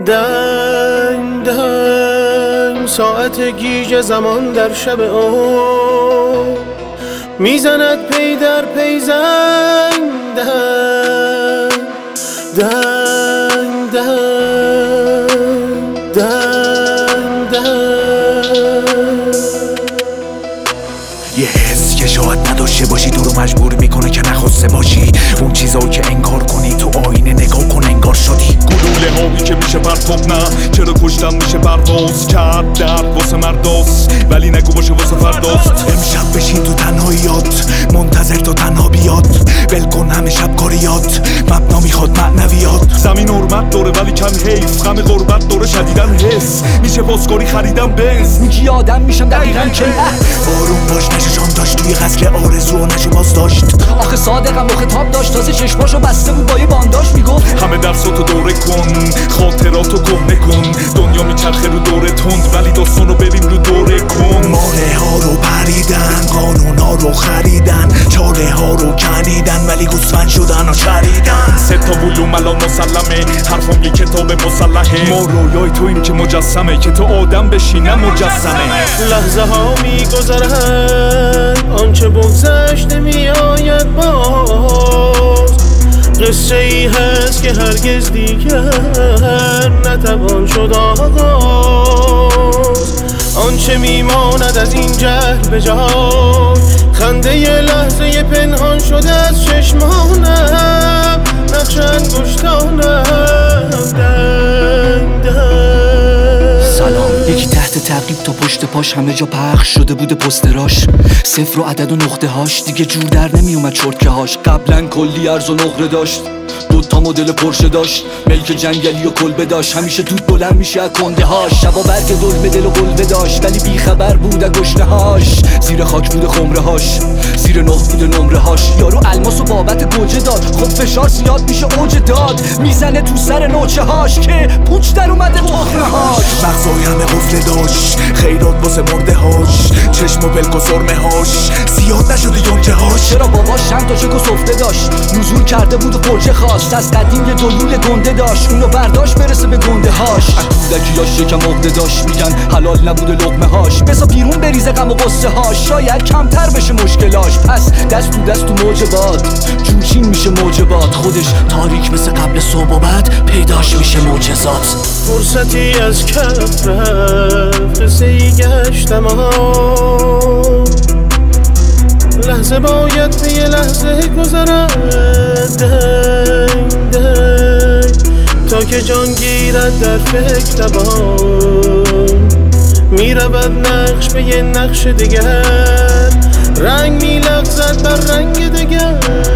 دنگ دنگ ساعت گیج زمان در شب او میزند پی در پی زنگ دنگ دنگ دنگ دنگ دنگ. یه حس که شاید نداشته باشی تو رو مجبور میکنه که نخواسته باشی اون چیزا که انگار کنی تو آینه نگاه کن انگار شدی گلوله هایی که میشه پرتاب نه چرا کشتن میشه پرواز کرد درد واسه مرداست ولی نگو باشه واسه فرداست امشب بشین تو تنهاییات منتظر تا تنها بیاد ول کن همه شب کاریات مبنا میخواد معنویات زمین حرمت داره ولی کم حیف غم غربت داره شدیدن حس میشه پاسکاری خریدم بنز میگی آدم میشم دقیقاً که آروم باش نشو شام داشت توی قصر آرزو نشو باز داشت آخه صادقم و خطاب داشت تازه چشماشو بسته بود با یه بانداش میگفت همه درساتو دوره کن خاطراتو کهنه کن دنیا میچرخه رو دوره تند ولی داستانو بریم رو دوره کن ماله ها رو پریدن قانون ها رو خریدن چاله ها رو کنیدن ولی گوسفند شدن و چریدن سه تا بلوم الان مسلمه حرفم یه کتاب مسلحه ما رویای تویم که مجسمه که تو آدم بشی نه مجسمه لحظه ها میگذرند آنچه بگذشت نمیآید باز قصه ای هست که هرگز دیگر نتوان شد آغاز آنچه میماند از این جهل به جای خنده ی لحظه پنهان شده از چشمانم نقش انگشتانم دنگ دنگ. سلام یکی تحت تعقیب تا پشت پاش همه جا پخش شده بوده پستراش صفر و عدد و نقطه هاش دیگه جور در نمیومد چرتکه هاش قبلا کلی ارز و نقره داشت دوتا مدل پرشه داشت ملک جنگلی و کلبه داشت همیشه دود بلند میشه از کنده هاش شبا برگ دل دل و قلبه داشت ولی بیخبر بود از گشنه هاش زیر خاک بوده خمره هاش زیر نه بوده نمره هاش یارو الماس و بابت گوجه داد خب فشار زیاد میشه اوج داد میزنه تو سر نوچه هاش که پوچ در اومده بخنه هاش مغزای همه قفله داشت خیرات واسه مرده هاش چشم و بلک و سرمه هاش زیاد نشده یونجه هاش چرا باباش چند تا چک و سفته داشت نزول کرده بود و پرچه خواست از قدیم یه دلول گنده داشت اونو برداشت برسه به گنده هاش کودکیاش یکم عقده داشت میگن حلال نبوده لقمه هاش بسا بیرون بریزه غم و قصه هاش شاید کمتر بشه مشکلاش پس دست تو موج باد جوشین میشه موج باد خودش تاریک مثل قبل صبح و بعد پیداش میشه معجزات فرصتی از کف رفت قصه ای گشتم لحظه باید به یه لحظه گذرد دنگ دنگ تا که جان گیرد در فکر دوان میرود نقش به یه نقش دیگر رنگ میلغزد بر رنگ دیگر